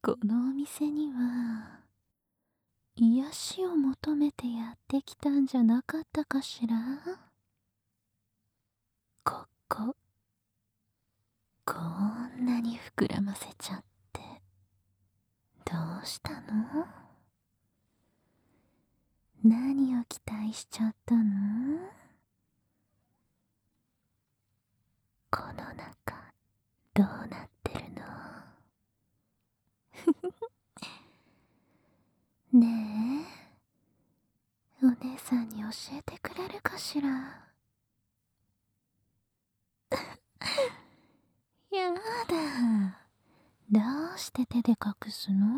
このお店には癒しを求めてやってきたんじゃなかったかしら。こんなに膨らませちゃってどうしたの？何を期待しちゃったの？この中どうなってるの？ねえ、お姉さんに教えてくれるかしら。やだ、どうして手で隠すの？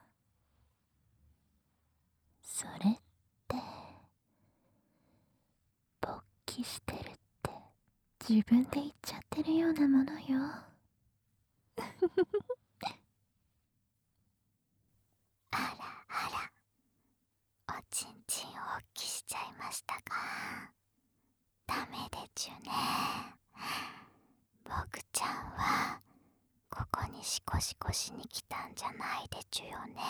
それって勃起してるって自分で言っちゃってるようなものよ。 あらあら、おちんちんをおっきしちゃいましたか。ダメでちゅね。僕ちゃんはここにシコシコしに来たんじゃないでちゅよね。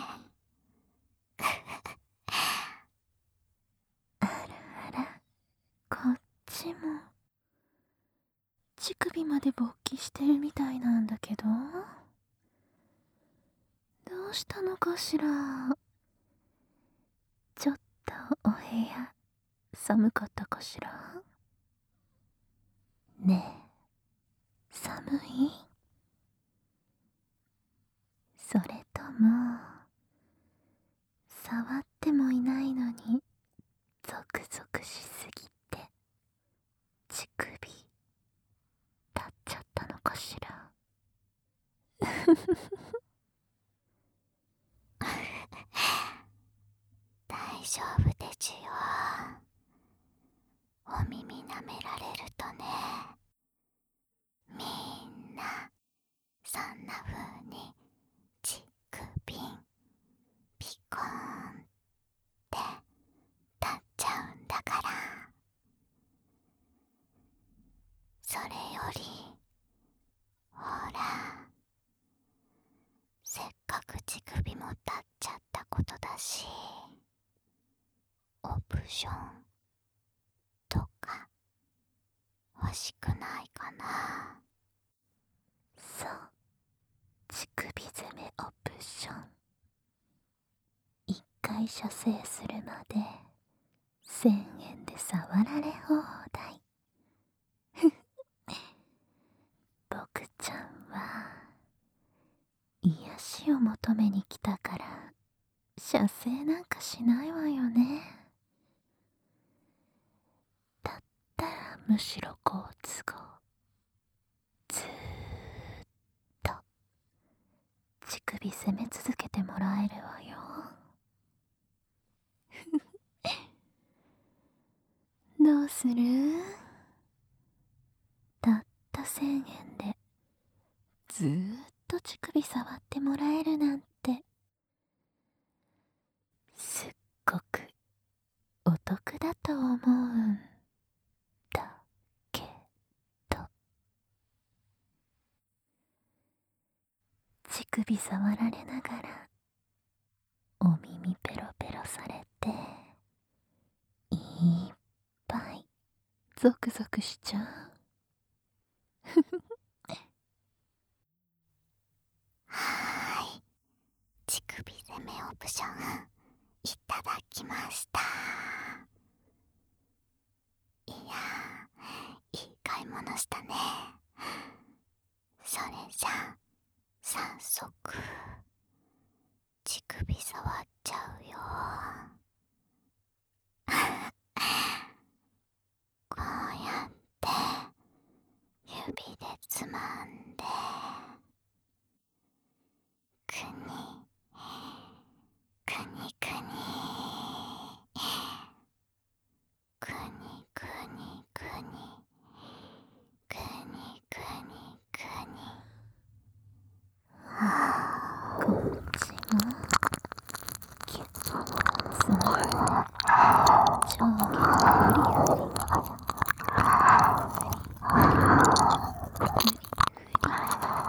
あらあら、こっちも乳首まで勃起してるみたいなんだけど、どうしたのかしら。ちょっとお部屋寒かったかしら。ねえ、寒い？それとも触ってもいないのにゾクゾクしすぎて乳首立っちゃったのかしら。 大丈夫でちゅよ。お耳舐められるとね、みんなそんな風に乳首ピコーンって立っちゃうんだから。それよりほら、せっかく乳首も立っちゃったことだし、オプションとか欲しくないかな。 そう、乳首攻めオプション。一回射精するまで1000円で触られ放題。僕ちゃんは癒しを求めに来たから射精なんかしないわよね。だったらむしろ好都合、ずーっと乳首攻め続けてもらえるわよ。どうする？たった1000円でずーっと乳首触ってもらえるなんてすっごくお得だと思うんだけど。乳首触られながらお耳ペロペロされていっぱいゾクゾクしちゃう。 はーい、乳首攻めオプションいただきました。いやー、いい買い物したね。それじゃ早速乳首触っちゃうよ。こうやって指でつまんで、くにくにくにくにくにくにくにくにくに。 こっちもキュッとつまんで上下フリフリフリフリフリ。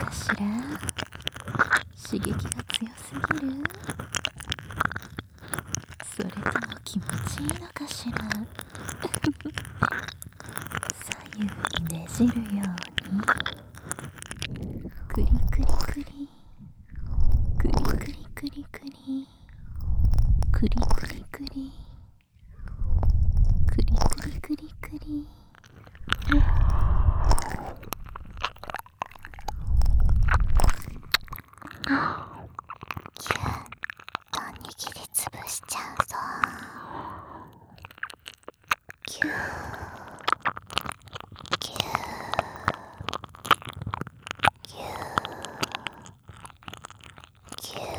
かしら。刺激が強すぎる？それとも気持ちいいのかしら。左右にねじるようにクリクリクリクリクリクリクリクリクリクリクリクリクリクリ。 握りつぶしちゃうぞ。ぎゅーぎゅーぎゅーぎゅー。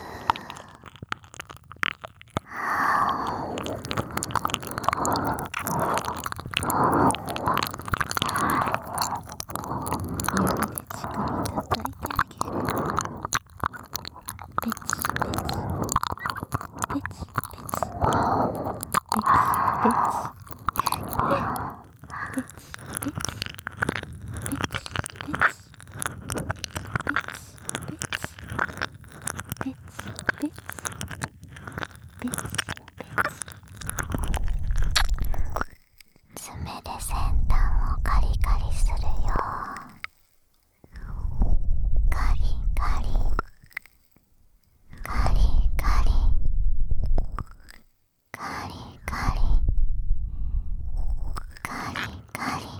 爪で先端をカリカリするよ。カリカリカリカリカリカリカリカリ。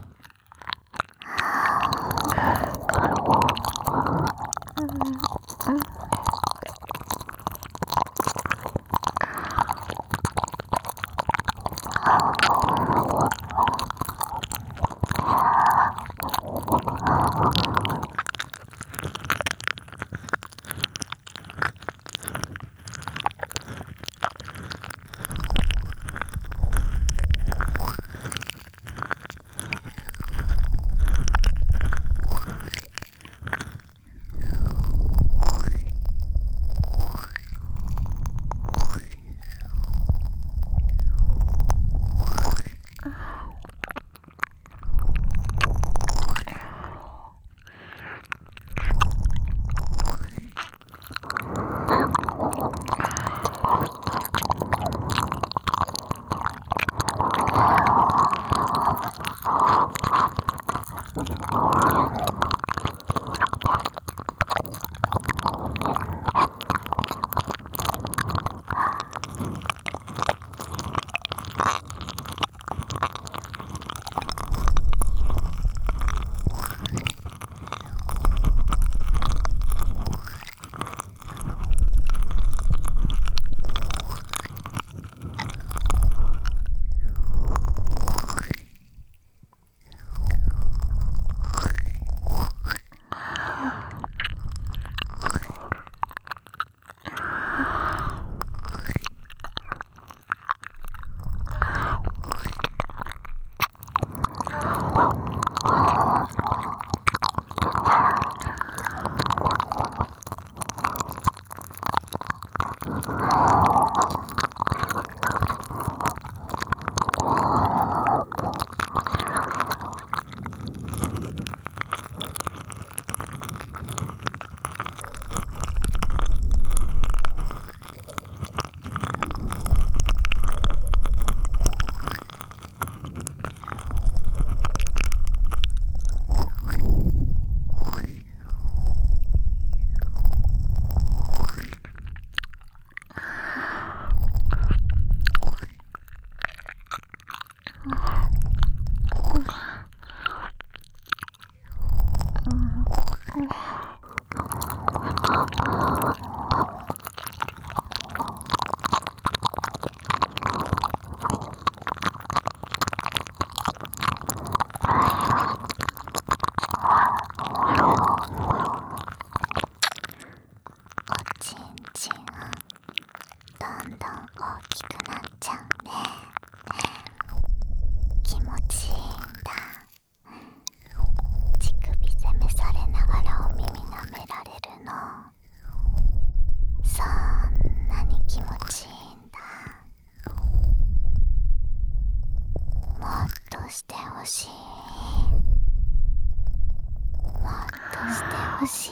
してほしい。もっとしてほし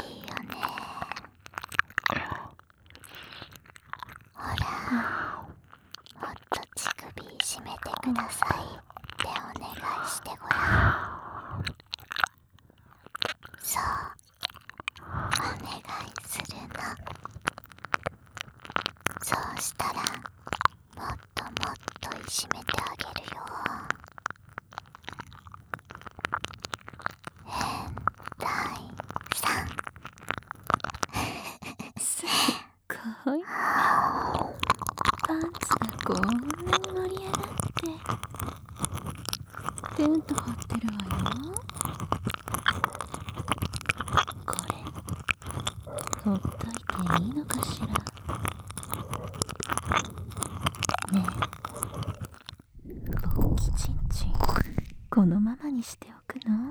なさいってお願いしてごらん。そう、お願いするの。そうしたらもっともっといじめてあげるよ。変態さん。 すっごい。パンツがこんなに盛り上がってテント張ってるわよ。これほっといていいのかしら。ねえ、ぼっきちんちんこのままにしておくの？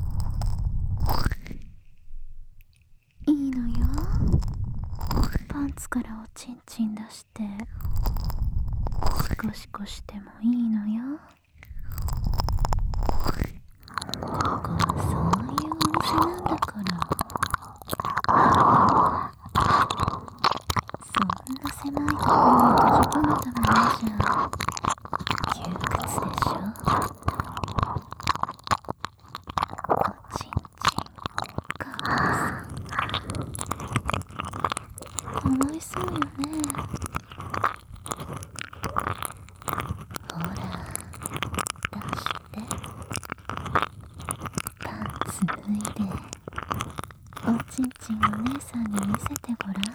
いいのよ。パンツからおちんちん出してシコシコしてもいいのよ。ここはそういうお店なんだから。そんな狭いところに閉じ込めたままじゃ窮屈でしょ。おちんちんかわいそうよね。ほら出してパンツ脱いでおちんちんお姉さんに見せてごらん。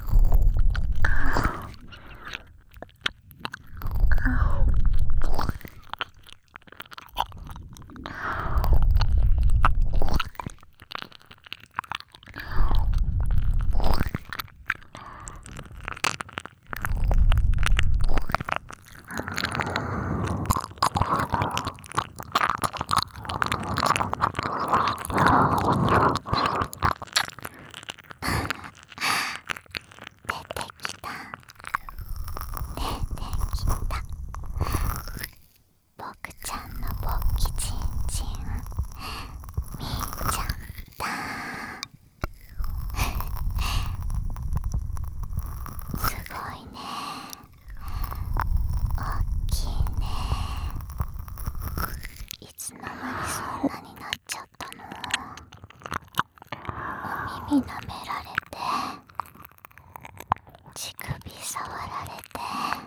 僕ちゃんのぼっきちんちん見ちゃった。すごいね、おっきいね。いつの間にそんなになっちゃったの？お耳舐められて乳首触られて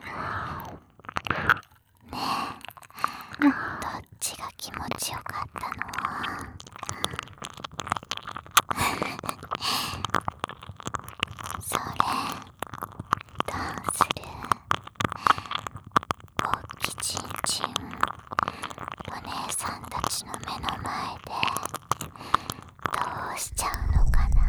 ねえ、どっちが気持ちよかったの？それどうする？ぼっきちんちんお姉さんたちの目の前でどうしちゃうのかな。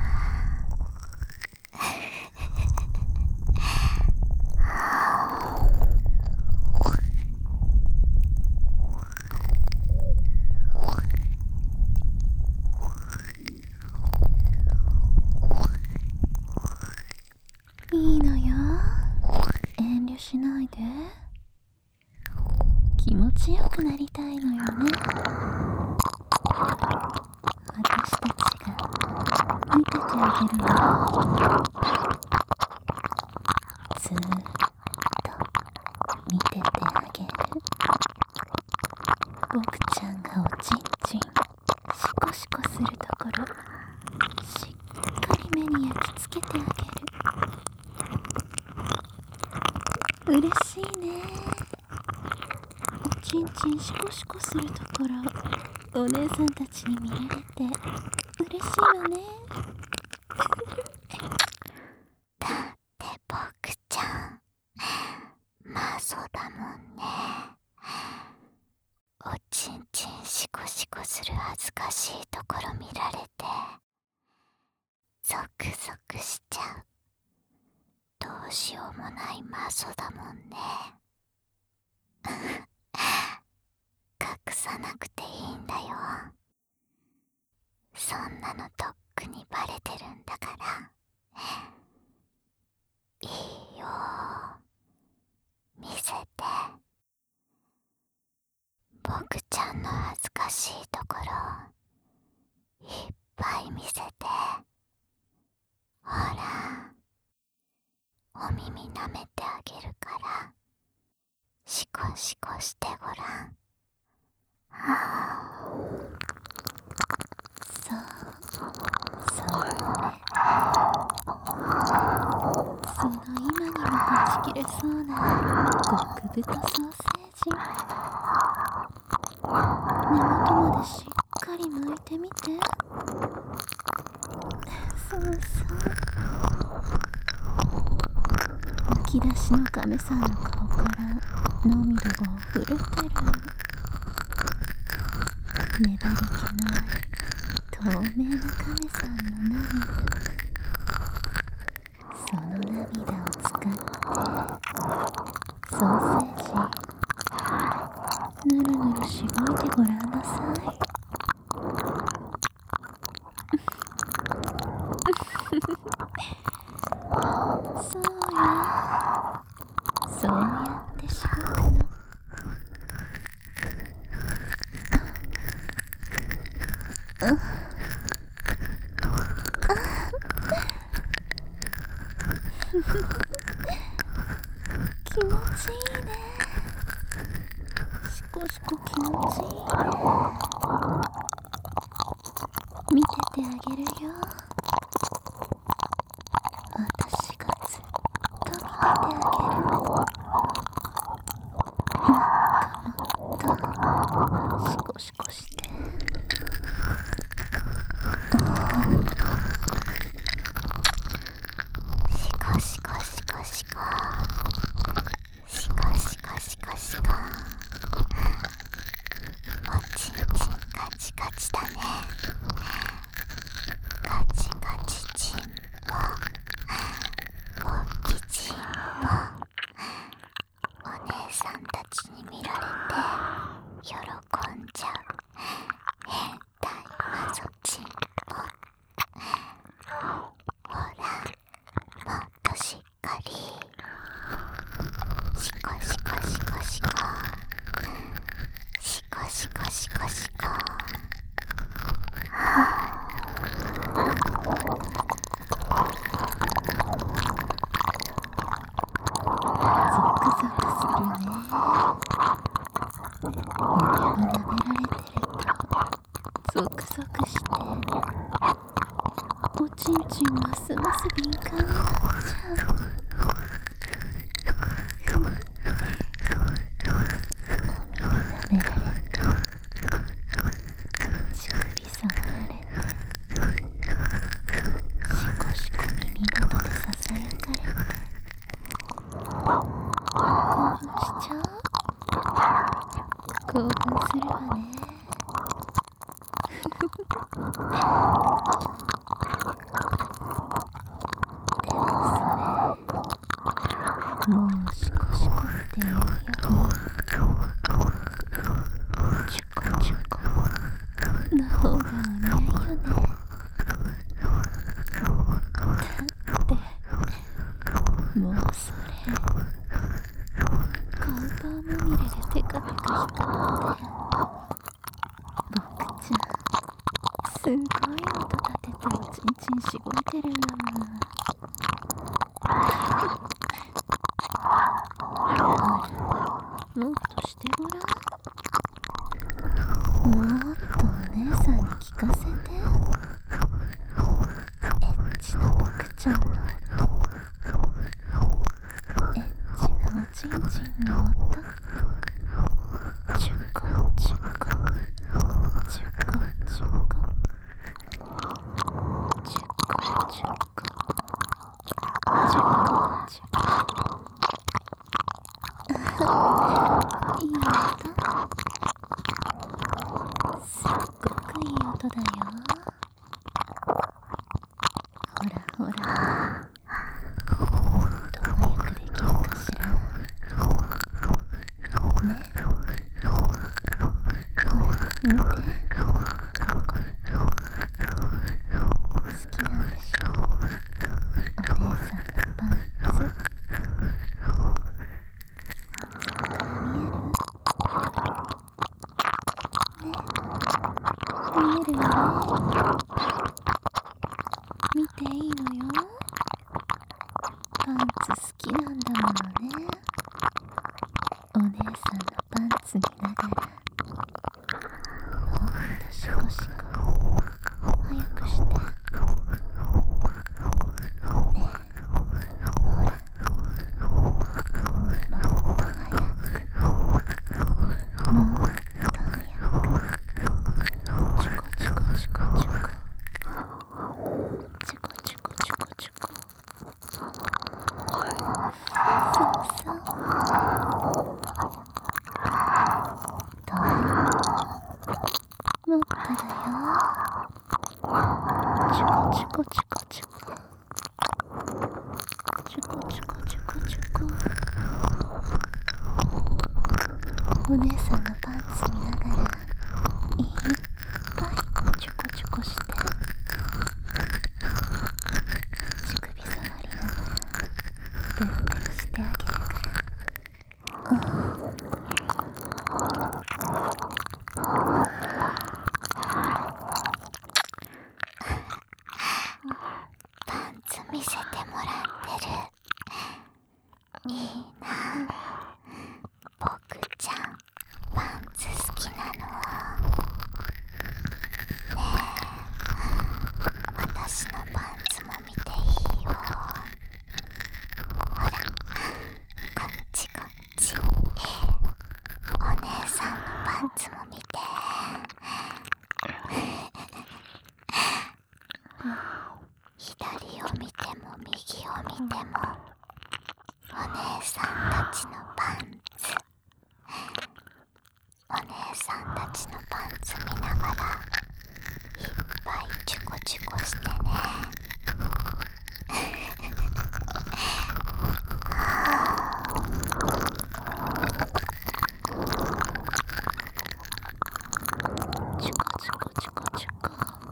いいのよ、遠慮しないで。気持ちよくなりたいのよね。私たちが見ててあげるわ。ずーっと見ててあげる。僕ちゃんがおちんちんシコシコするところしっかり目に焼き付けてあげる。嬉しいね。おちんちんシコシコするところお姉さんたちに見られて嬉しいわね。 だって僕ちゃんマゾだもんね。おちんちんシコシコする恥ずかしいところ見られてゾクゾクしちゃう。どうしようもないマゾだもんね。隠さなくていいんだよ。そんなのとっくにバレてるんだから。いいよ、見せて。僕ちゃんの恥ずかしいところいっぱい見せて。ほら、お耳舐めてあげるからシコシコしてごらん。 そうその今にもはち切れそうな極太ソーセージ、根元までしっかり剥いてみて。そうそう、むき出しの亀さんの顔から涙が溢れてる。粘り気のある透明な亀さんの涙、その涙を使ってソーセージぬるぬるしごいてごらんなさい。そうよ、そうやってしごくの。気持ちいいね。しこしこ気持ちいいね。見ててあげるよ。私がずっと見ててあげる。もっとシコシコして。 シコシコシコシコシコシコシコシコ。おちんちんカチカチだね。カチカチチンポポッキチンポ。お姉さんたちに見られて喜んじゃう変態マゾチンポ。ほら、もっとしっかりシコシコシコシコシコシコシコシコ。 ゾクゾクするね。指を舐められてるとゾクゾクして、おちんちんますます敏感になっちゃう。舐められて、乳首触られて、シコシコ耳元でささやかれて、興奮しちゃう。興奮するわね。でもそれもうシコシコっていうよりチュコチュコの方がお似合いよね。だってもうそれ顔パーまみれでテカテカ光って僕ちゃんすごい音立てておちんちんしごいてるんだもん。もっとしてごらん。もっとお姉さんに聞かせて。エッチな僕ちゃんの音、エッチなおちんちんの音、チュコチュコチュコチュコチュコチュコチュコチュコ。いい音、すっごくいい音だよ。ほらほら、もっと早くできるかしらね。ほら見て、好きなんでしょお姉さんのパンツ。見える？ね、見えるよね。見ていいのよ。パンツ好きなんだものね。お姉ペロペロしてあげるから。 パンツ見せてもらってる。いいな。僕ちゃんパンツ好きなの。ねえ、私のパンツも見ていいよ。ほら、こっちこっち。お姉さんのパンツも見て。左を見ても右を見てもお姉さんたちのパンツ。お姉さんたちのパンツ見ながらいっぱいチュコチュコしてね。 チュコチュコチュコチュコ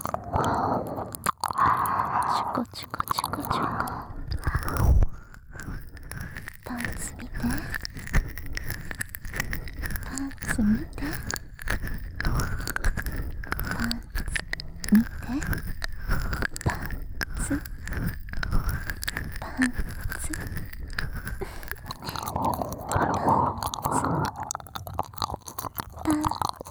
チュコチュコチュコチュコ。パンツ見て、パンツ見て、パンツ見て、パンツパンツパンツ。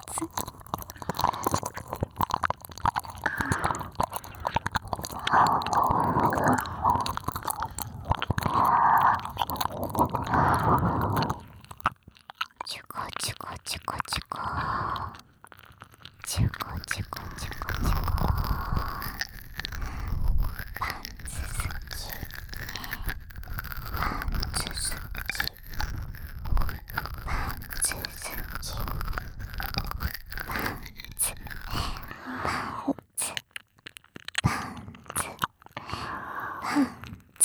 チュコチュコチュコチュコチュコチュコチュコチュコ。パンツ好き、パンツ好き、パンツ好き、パンツパンツパンツパンツ。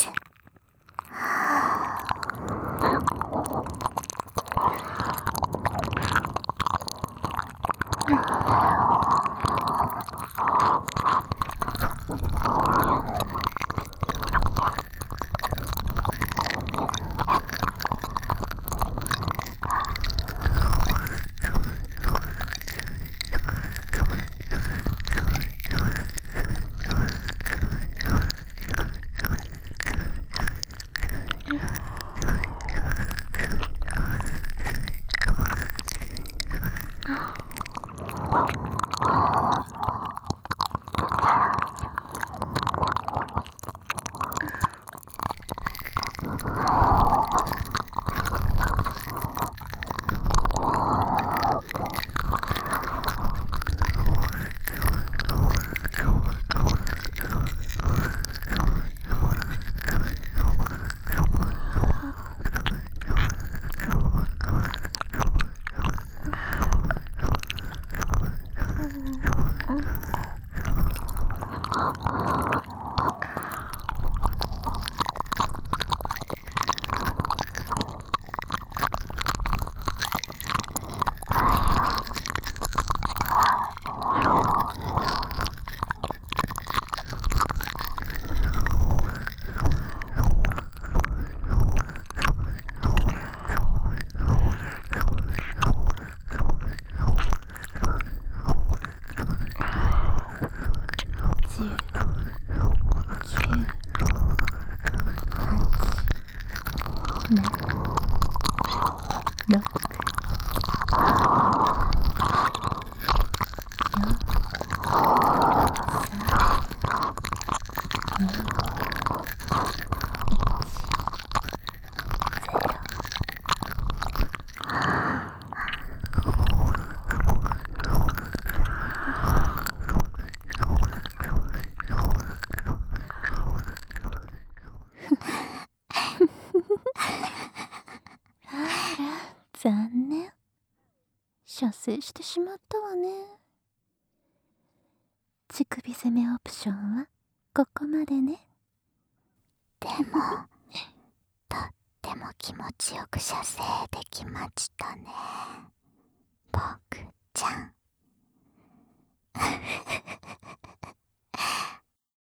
残念。射精してしまったわね。乳首攻めオプションはここまでね。 でもとっても気持ちよく射精できましたね。僕